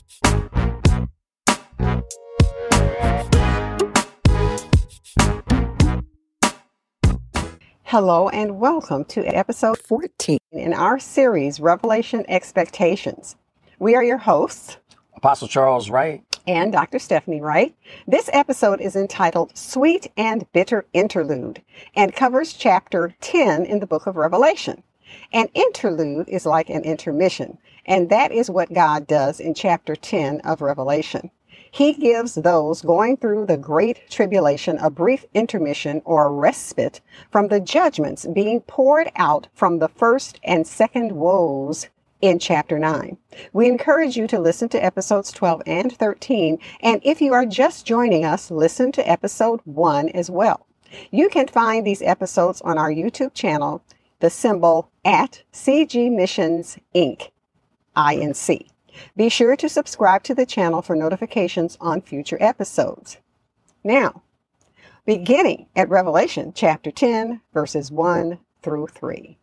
Hello and welcome to episode 14 in our series, Revelation Expectations. We are your hosts, Apostle Charles Wright and Dr. Stephanie Wright. This episode is entitled Sweet and Bitter Interlude and covers chapter 10 in the book of Revelation. An interlude is like an intermission, and that is what God does in chapter 10 of Revelation. He gives those going through the great tribulation a brief intermission or respite from the judgments being poured out from the first and second woes in chapter 9. We encourage you to listen to episodes 12 and 13, and if you are just joining us, listen to episode 1 as well. You can find these episodes on our YouTube channel, the symbol at CG Missions Inc. INC. Be sure to subscribe to the channel for notifications on future episodes. Now, beginning at Revelation chapter 10, verses 1 through 3.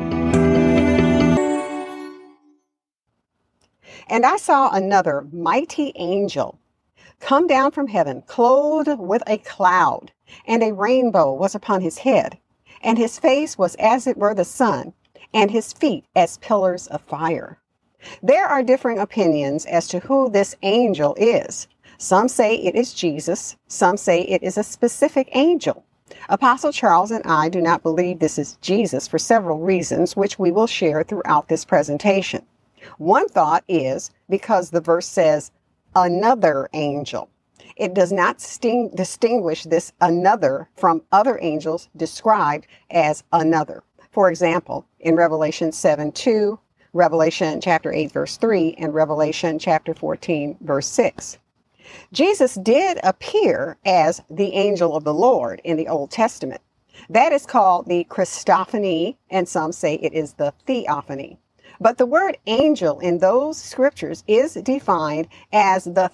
And I saw another mighty angel come down from heaven, clothed with a cloud, and a rainbow was upon his head, and his face was as it were the sun, and his feet as pillars of fire. There are differing opinions as to who this angel is. Some say it is Jesus. Some say it is a specific angel. Apostle Charles and I do not believe this is Jesus for several reasons, which we will share throughout this presentation. One thought is because the verse says, another angel. It does not distinguish this another from other angels described as another. For example, in Revelation 7:2, Revelation chapter 8, verse 3, and Revelation chapter 14, verse 6. Jesus did appear as the angel of the Lord in the Old Testament. That is called the Christophany, and some say it is the Theophany. But the word angel in those scriptures is defined as the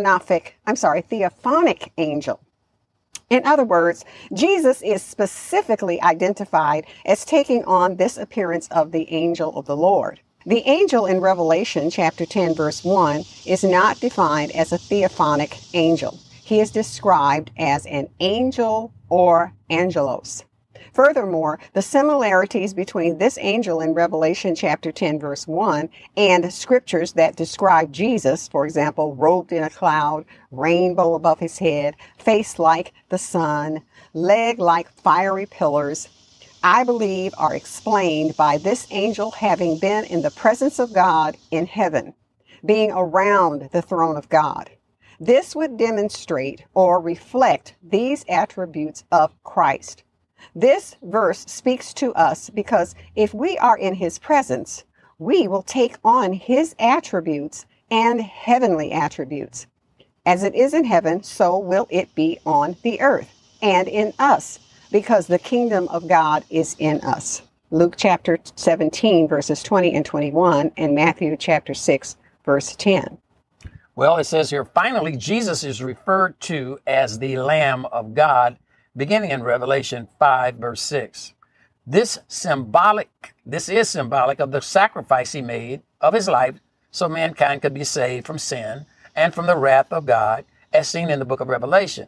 theophonic angel. In other words, Jesus is specifically identified as taking on this appearance of the angel of the Lord. The angel in Revelation chapter 10 verse 1 is not defined as a theophonic angel. He is described as an angel or angelos. Furthermore, the similarities between this angel in Revelation chapter 10 verse 1 and scriptures that describe Jesus, for example, robed in a cloud, rainbow above his head, face like the sun, leg like fiery pillars, I believe are explained by this angel having been in the presence of God in heaven, being around the throne of God. This would demonstrate or reflect these attributes of Christ. This verse speaks to us because if we are in his presence, we will take on his attributes and heavenly attributes. As it is in heaven, so will it be on the earth and in us, because the kingdom of God is in us. Luke chapter 17, verses 20 and 21, and Matthew chapter 6, verse 10. Well, it says here, finally, Jesus is referred to as the Lamb of God, beginning in Revelation 5, verse 6. This is symbolic of the sacrifice he made of his life so mankind could be saved from sin and from the wrath of God, as seen in the book of Revelation.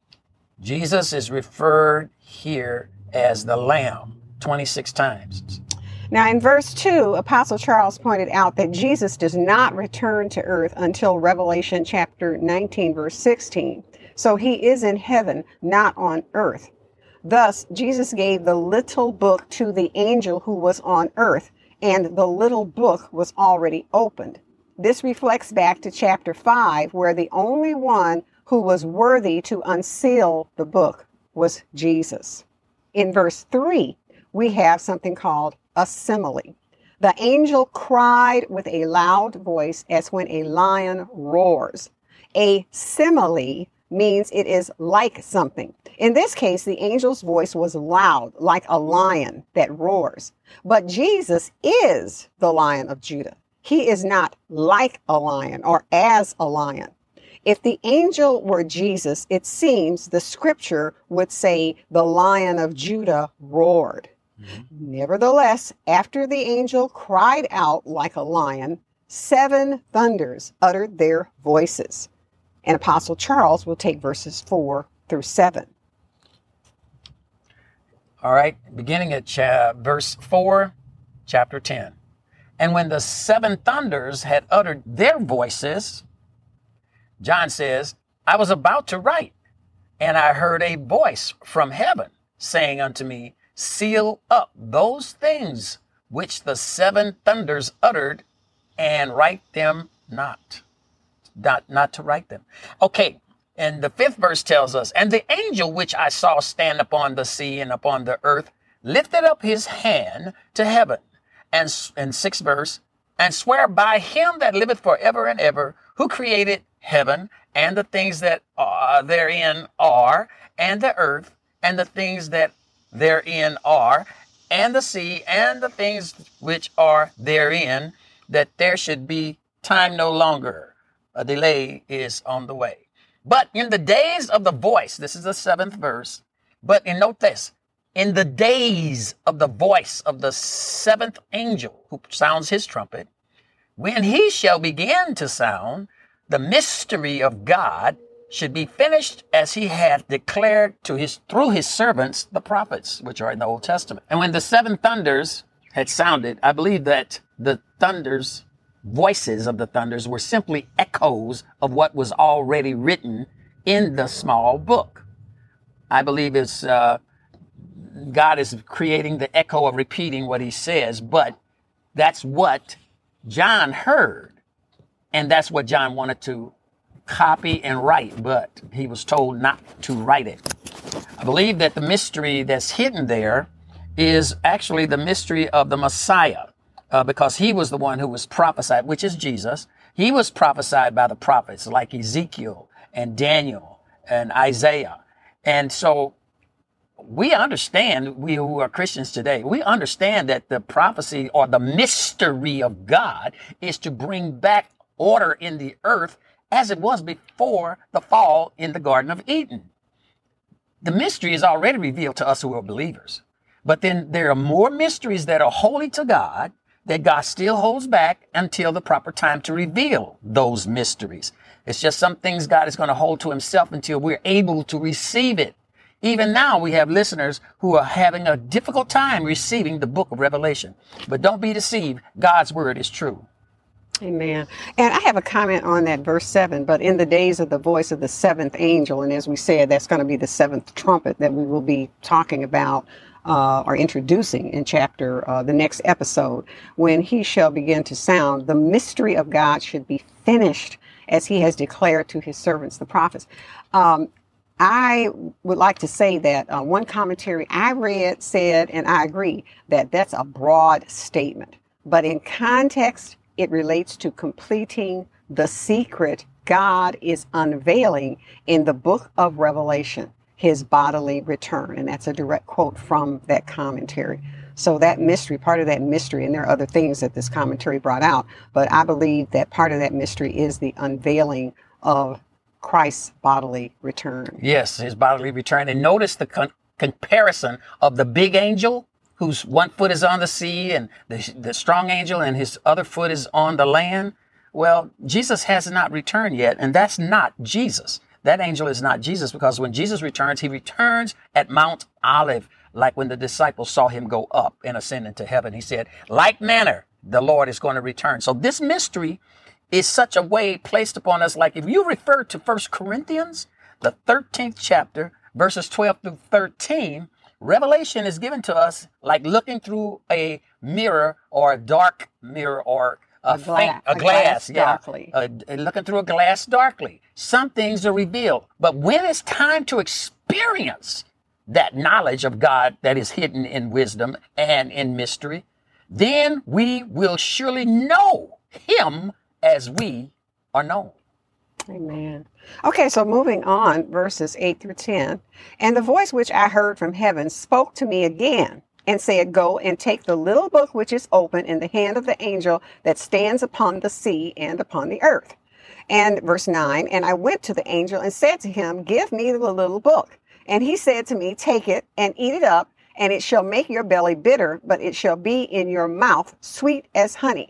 Jesus is referred here as the Lamb 26 times. Now in verse 2, Apostle Charles pointed out that Jesus does not return to earth until Revelation chapter 19, verse 16. So he is in heaven, not on earth. Thus, Jesus gave the little book to the angel who was on earth, and the little book was already opened. This reflects back to chapter 5, where the only one who was worthy to unseal the book was Jesus. In verse 3, we have something called a simile. The angel cried with a loud voice as when a lion roars. A simile means it is like something. In this case, the angel's voice was loud, like a lion that roars. But Jesus is the Lion of Judah. He is not like a lion or as a lion. If the angel were Jesus, it seems the scripture would say the Lion of Judah roared. Mm-hmm. Nevertheless, after the angel cried out like a lion, 7 thunders uttered their voices. And Apostle Charles will take verses 4 through 7. All right, beginning at verse 4, chapter 10. And when the 7 thunders had uttered their voices, John says, I was about to write, and I heard a voice from heaven saying unto me, seal up those things which the 7 thunders uttered, and write them not. Not to write them. Okay. And the 5th verse tells us, and the angel which I saw stand upon the sea and upon the earth lifted up his hand to heaven. And 6th verse, and swear by him that liveth forever and ever, who created heaven and the things that therein are, and the earth and the things that therein are, and the sea and the things which are therein, that there should be time no longer. A delay is on the way. But in the days of the voice, this is the 7th verse, and note this, in the days of the voice of the 7th angel who sounds his trumpet, when he shall begin to sound, the mystery of God should be finished as he hath declared through his servants, the prophets, which are in the Old Testament. And when the 7 thunders had sounded, I believe that the voices of the thunders were simply echoes of what was already written in the small book. I believe it's God is creating the echo of repeating what he says, but that's what John heard, and that's what John wanted to copy and write, but he was told not to write it. I believe that the mystery that's hidden there is actually the mystery of the Messiah. Because he was the one who was prophesied, which is Jesus. He was prophesied by the prophets like Ezekiel and Daniel and Isaiah. And so we understand, we who are Christians today, we understand that the prophecy or the mystery of God is to bring back order in the earth as it was before the fall in the Garden of Eden. The mystery is already revealed to us who are believers. But then there are more mysteries that are holy to God that God still holds back until the proper time to reveal those mysteries. It's just some things God is going to hold to himself until we're able to receive it. Even now, we have listeners who are having a difficult time receiving the book of Revelation. But don't be deceived. God's word is true. Amen. And I have a comment on that verse 7, but in the days of the voice of the 7th angel, and as we said, that's going to be the 7th trumpet that we will be talking about or introducing in the next episode, when he shall begin to sound, the mystery of God should be finished as he has declared to his servants, the prophets. I would like to say that one commentary I read said, and I agree, that that's a broad statement. But in context, it relates to completing the secret God is unveiling in the book of Revelation, his bodily return. And that's a direct quote from that commentary. So that mystery, part of that mystery, and there are other things that this commentary brought out, but I believe that part of that mystery is the unveiling of Christ's bodily return. Yes, his bodily return. And notice the comparison of the big angel, whose one foot is on the sea, and the strong angel, and his other foot is on the land. Well, Jesus has not returned yet, and that's not Jesus. That angel is not Jesus, because when Jesus returns, he returns at Mount Olive, like when the disciples saw him go up and ascend into heaven. He said, like manner, the Lord is going to return. So this mystery is such a way placed upon us. Like if you refer to 1 Corinthians, the 13th chapter, verses 12 through 13, Revelation is given to us like looking through a mirror, or a dark mirror, or a glass darkly. Looking through a glass darkly. Some things are revealed. But when it's time to experience that knowledge of God that is hidden in wisdom and in mystery, then we will surely know him as we are known. Amen. Okay, so moving on, verses 8 through 10. And the voice which I heard from heaven spoke to me again, and said, go and take the little book which is open in the hand of the angel that stands upon the sea and upon the earth. And verse 9, and I went to the angel and said to him, give me the little book. And he said to me, take it and eat it up, and it shall make your belly bitter, but it shall be in your mouth sweet as honey.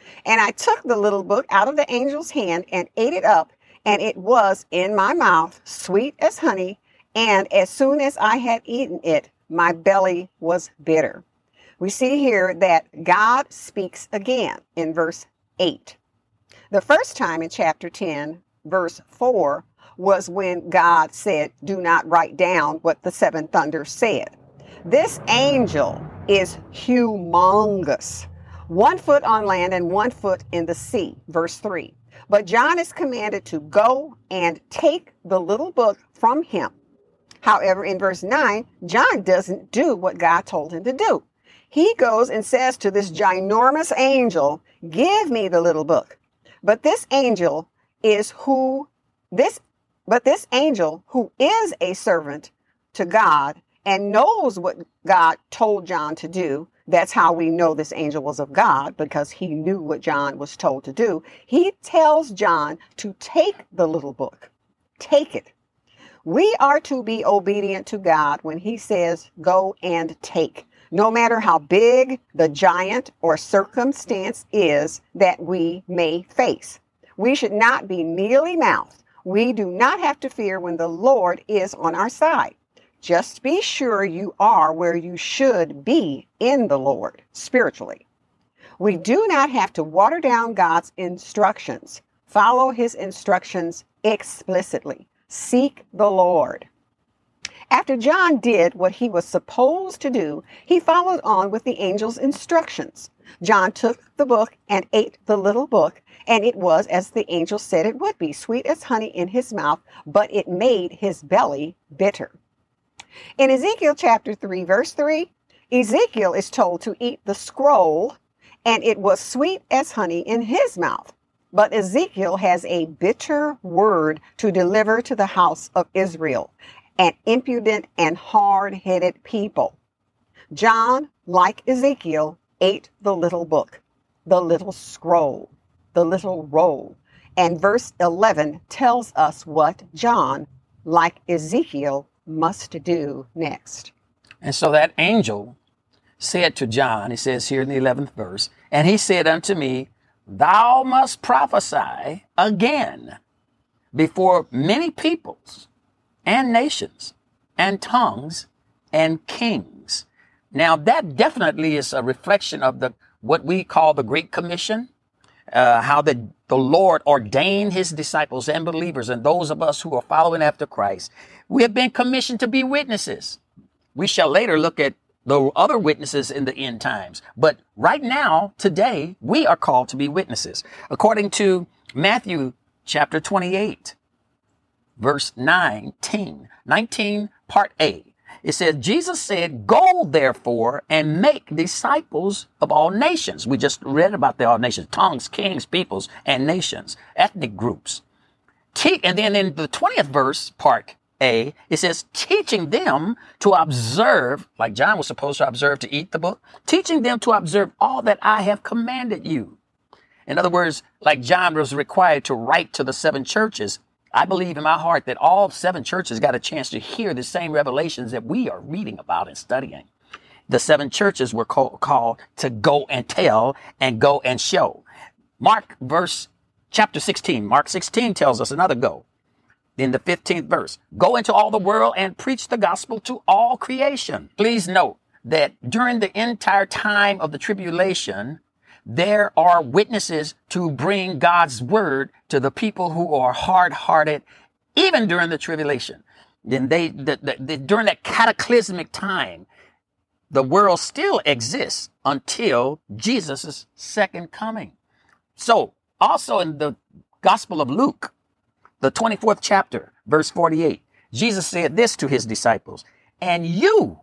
And I took the little book out of the angel's hand and ate it up, and it was in my mouth, sweet as honey. And as soon as I had eaten it, my belly was bitter. We see here that God speaks again in verse 8. The first time in chapter 10, verse 4, was when God said, do not write down what the seven thunders said. This angel is humongous, 1 foot on land and 1 foot in the sea, verse 3. But John is commanded to go and take the little book from him. However, in verse 9, John doesn't do what God told him to do. He goes and says to this ginormous angel, give me the little book. But this angel who is a servant to God and knows what God told John to do. That's how we know this angel was of God, because he knew what John was told to do. He tells John to take the little book. Take it. We are to be obedient to God when he says, go and take, no matter how big the giant or circumstance is that we may face. We should not be mealy-mouthed. We do not have to fear when the Lord is on our side. Just be sure you are where you should be in the Lord spiritually. We do not have to water down God's instructions. Follow his instructions explicitly. Seek the Lord. After John did what he was supposed to do, he followed on with the angel's instructions. John took the book and ate the little book, and it was as the angel said it would be, sweet as honey in his mouth, but it made his belly bitter. In Ezekiel chapter 3, verse 3, Ezekiel is told to eat the scroll, and it was sweet as honey in his mouth. But Ezekiel has a bitter word to deliver to the house of Israel, an impudent and hard-headed people. John, like Ezekiel, ate the little book, the little scroll, the little roll. And verse 11 tells us what John, like Ezekiel, must do next. And so that angel said to John, it says here in the 11th verse, and he said unto me, thou must prophesy again before many peoples and nations and tongues and kings. Now that definitely is a reflection of what we call the Great Commission, how the Lord ordained his disciples and believers and those of us who are following after Christ. We have been commissioned to be witnesses. We shall later look at the other witnesses in the end times. But right now, today, we are called to be witnesses. According to Matthew chapter 28, verse 19, part A, it says, Jesus said, go therefore and make disciples of all nations. We just read about the all nations, tongues, kings, peoples, and nations, ethnic groups. And then in the 20th verse, part A, it says, teaching them to observe, like John was supposed to observe to eat the book, teaching them to observe all that I have commanded you. In other words, like John was required to write to the 7 churches, I believe in my heart that all 7 churches got a chance to hear the same revelations that we are reading about and studying. The 7 churches were called to go and tell and go and show. Mark chapter 16, Mark 16 tells us another go. In the 15th verse, go into all the world and preach the gospel to all creation. Please note that during the entire time of the tribulation, there are witnesses to bring God's word to the people who are hard-hearted, even during the tribulation. Then during that cataclysmic time, the world still exists until Jesus' second coming. So also in the Gospel of Luke, the 24th chapter, verse 48, Jesus said this to his disciples, and you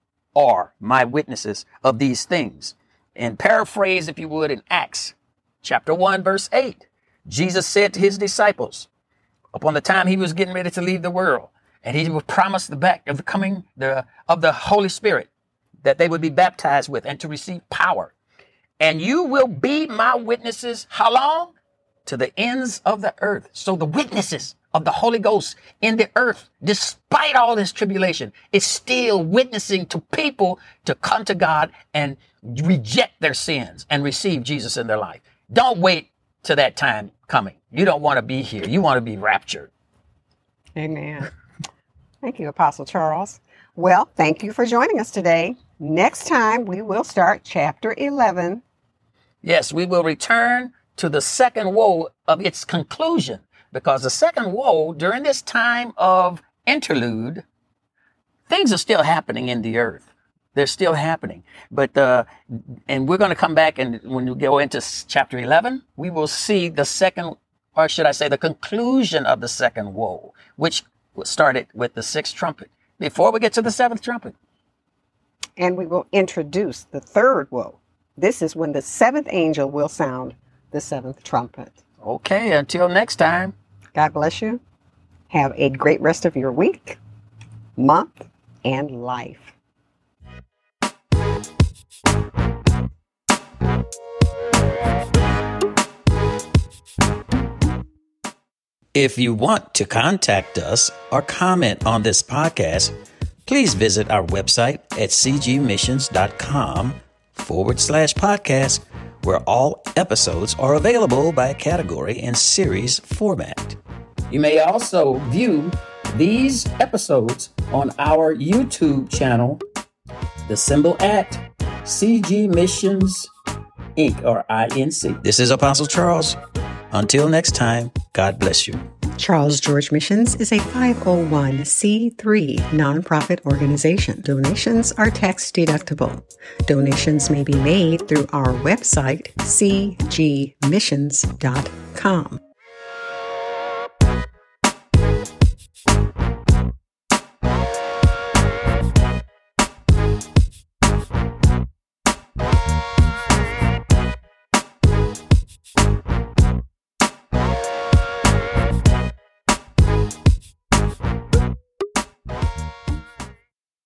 are my witnesses of these things. And paraphrase, if you would, in Acts chapter 1, verse 8, Jesus said to his disciples, upon the time he was getting ready to leave the world, and he would promise the back of the coming of the Holy Spirit that they would be baptized with and to receive power. And you will be my witnesses, how long? To the ends of the earth. So the witnesses of the Holy Ghost in the earth, despite all this tribulation, is still witnessing to people to come to God and reject their sins and receive Jesus in their life. Don't wait till that time coming. You don't want to be here. You want to be raptured. Amen. Thank you, Apostle Charles. Well, thank you for joining us today. Next time, we will start chapter 11. Yes, we will return to the second woe of its conclusion, because the second woe, during this time of interlude, things are still happening in the earth. They're still happening. But, and we're going to come back, and when we go into chapter 11, we will see the second, or should I say, the conclusion of the second woe, which started with the sixth trumpet, before we get to the seventh trumpet. And we will introduce the third woe. This is when the seventh angel will sound the seventh trumpet. Okay, until next time. God bless you. Have a great rest of your week, month, and life. If you want to contact us or comment on this podcast, please visit our website at cgmissions.com/podcast, where all episodes are available by category and series format. You may also view these episodes on our YouTube channel, the symbol at CG Missions Inc. or INC. This is Apostle Charles. Until next time, God bless you. Charles George Missions is a 501c3 nonprofit organization. Donations are tax deductible. Donations may be made through our website, cgmissions.com.